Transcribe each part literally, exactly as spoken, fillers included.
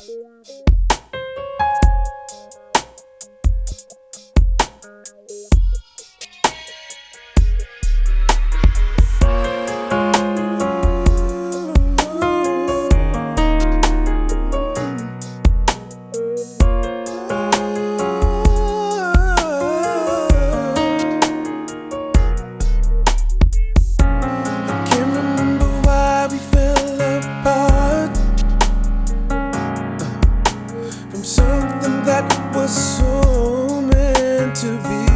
Something that was so meant to be.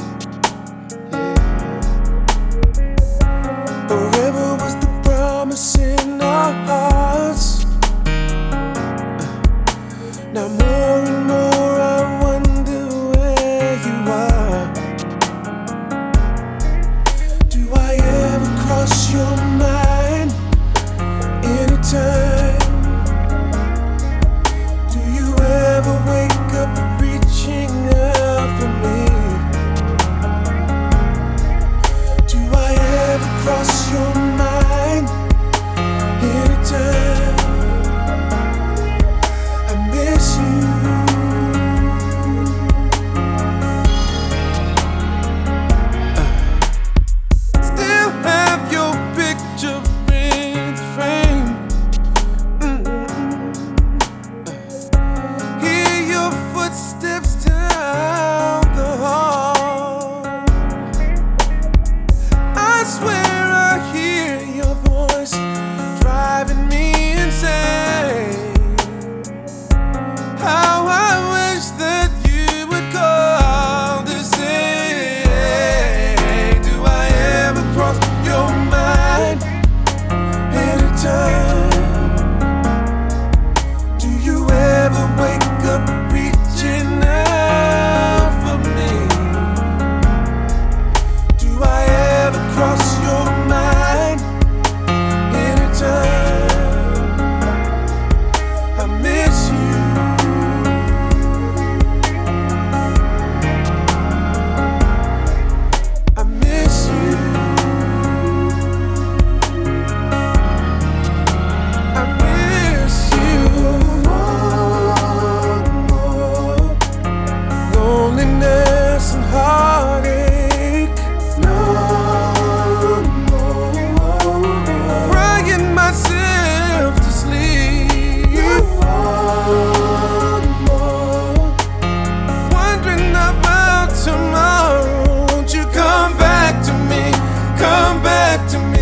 Yeah. Forever was the promise in our hearts. Now more and more I wonder where you are. Do I ever cross your mind anytime? Wake up reaching out for me. Do I ever cross your mind anytime? I miss you. uh, Still have your picture in the frame. Footsteps down the hall. I swear I hear your voice driving me insane. How I wish that you would call to say, do I ever cross your mind anytime? Do you ever wake up reaching out for me? Do I ever cross your mind anytime? I miss you. I miss you. I miss you. Loneliness and heartache, no more. Crying myself to sleep, no more. Wondering about tomorrow. Won't you come back to me? Come back to me.